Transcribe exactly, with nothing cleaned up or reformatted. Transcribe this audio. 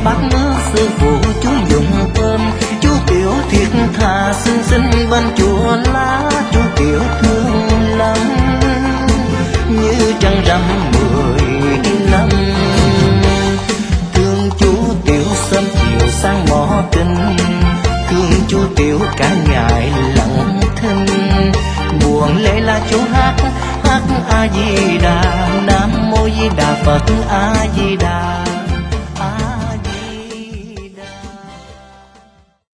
bát nước sư phụ chú dùng cơm. Chú Tiểu thiệt thà xinh xinh bên chùa lá, chú Tiểu thương lắm như trăng rằm mười năm. Thương chú Tiểu sớm chiều sang mỏ kinh, thương chú Tiểu cả ngày lặng thinh. Buồn lệ là chú hát hát A Di Đà, Nam Mô Di Đà Phật A Di Đà.